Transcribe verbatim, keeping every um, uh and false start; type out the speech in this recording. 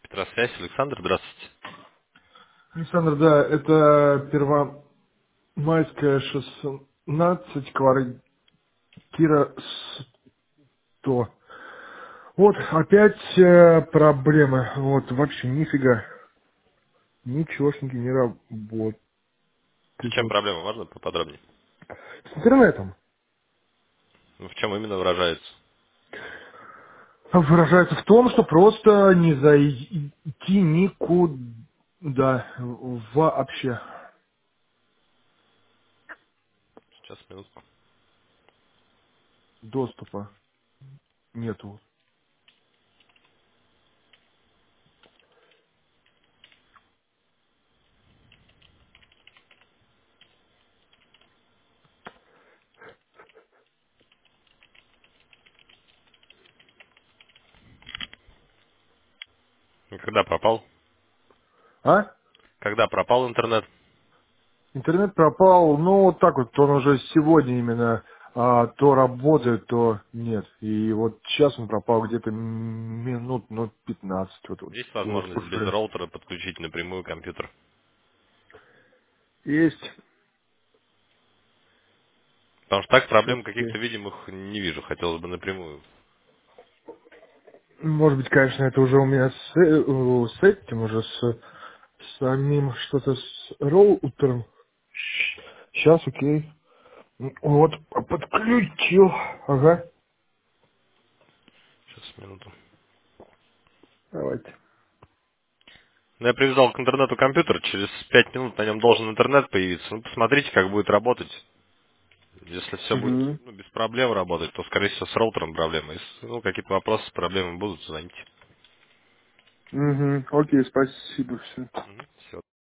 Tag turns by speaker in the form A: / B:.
A: Петросвязь, Александр, здравствуйте.
B: Александр, да, это Первомайская шестнадцать, квартира сто. Вот, опять э, проблемы. Вот, вообще нифига. Ничегошники не работают.
A: В чем
B: Вот.
A: проблема? Можно поподробнее?
B: С интернетом.
A: Ну, в чем именно выражается?
B: Выражается в том, что просто не зайти никуда вообще.
A: Сейчас, минутку.
B: Доступа нету.
A: И когда пропал?
B: А?
A: Когда пропал интернет?
B: Интернет пропал, ну, вот так вот, он уже сегодня именно а, то работает, то нет. И вот сейчас он пропал где-то м- минут, ну, пятнадцать. Вот, вот,
A: Есть
B: вот
A: возможность без
B: уже.
A: роутера подключить напрямую компьютер?
B: Есть.
A: Потому что так
B: Сейчас,
A: проблем
B: окей.
A: каких-то видимых не вижу. Хотелось бы напрямую.
B: Может быть, конечно, это уже у меня с, э, с этим, уже с самим что-то с роутером. Сейчас, окей. Вот, подключил. Ага.
A: Сейчас, минуту.
B: Давайте.
A: Ну, я привязал к интернету компьютер. Через пять минут на нем должен интернет появиться. Ну, посмотрите, как будет работать. Если все будет
B: Угу.
A: ну, без проблем работать, то, скорее всего, с роутером проблемы. Если ну, какие-то вопросы с проблемами будут, звоните.
B: Угу. Окей, спасибо, все.